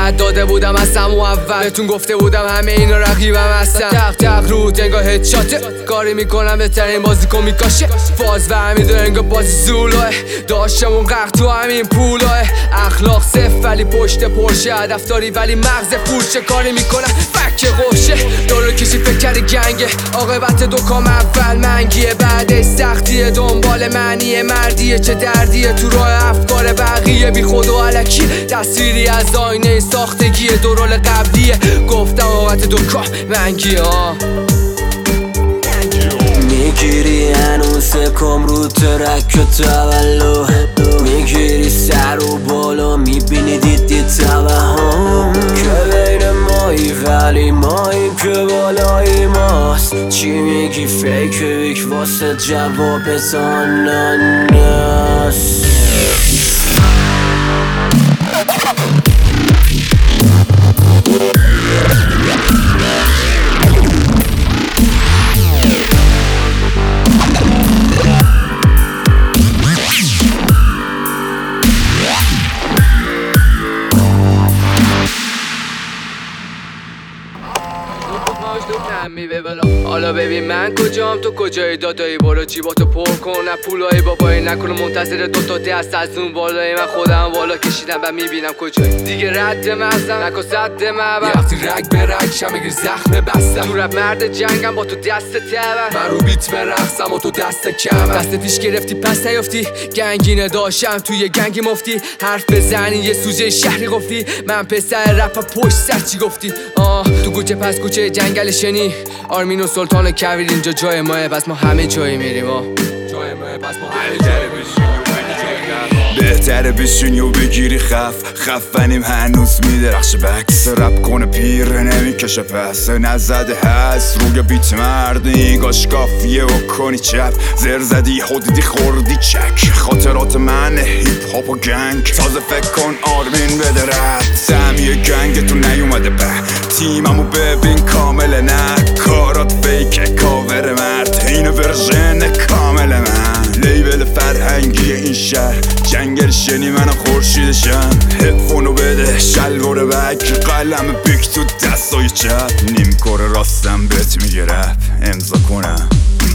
من داده بودم از همون اول، بهتون گفته بودم همه اینا رقیبم هستن. تق تق رو انگار هدشاته، کاری میکنم بهترین بازیکن میکاشه. فاز و همین داره انگار بازی زولاه، داشتمون قرق تو همین پولاه. اخلاق صفر ولی پشت پرشه، هدف داری ولی مغز پولشه. کاری میکنم فک قوشه، دارو کشی فکر کردی گنگه. عاقبت دکام اول منگیه، بعدش سختیه. دنبال معنی مردیه، چه دردیه تو راه افکار بقیه. بی خود و علکی تصویری از آینه ساختگیه. دورال قبلیه گفتم عاقبت دکام منگیه. میگیری هنوز کم رو ترک و تولد، میگیری سر و بالا میبینی دیدی توهم که بین مایی ولی ماییم که بالای ماست. چی میگی فیک ویک واسه جواب زانناس. حالا ببین من کجام تو کجایی دادایی، برو جیباتو پر کن نه پولای بابایی، نکنه منتظر دوتا دست از اون بالایی. من خودم بالا کشیدم و میبینم کجایی، دیگه رد مغزم نکن صد معبر. یه وقتی رگ به رگ شمگیر زخم بستم، تو رب مرد جنگم با تو دست تبر. من رو بیت برقصم و تو دست کمم. دست پیش گرفتی پس نیافتی، گنگینه داشتم توی گنگی مفتی. حرف بزنی یه سوژه شهری گفتی، من پسر رپ پشت سر چی گفتی. تو کوچه پس کوچه جنگل شنی، آرمین و سلطان کویر اینجا جای ماه، پس ما همه جایی میریم. جای ماه پس ما همه جایی بشینی بهتره بشینی و بگیری خفنیم هنوز میدرخشه. بکس رپ کنه پیر نمیکشه پس نزده هست روی بیت مرد. نیگاش کافیه و کنی چپ زر زدی خودیدی خوردی چک. خاطرات من هیپ هاپ و گنگ، تازه فکر کن آرمین بده رد. سهمیه گنگ تو نیومده به تیممو ببین کامل نه. کارات فیک کاور مرد، اینو ورژن کامل من. لیبل فرهنگی این شهر جنگل شنی من خورشیدشم. هدفونو بده شلوار بک، قلم بیک تو دستای چپ. نیم کار راستم بهت میگه رپ امضا کنم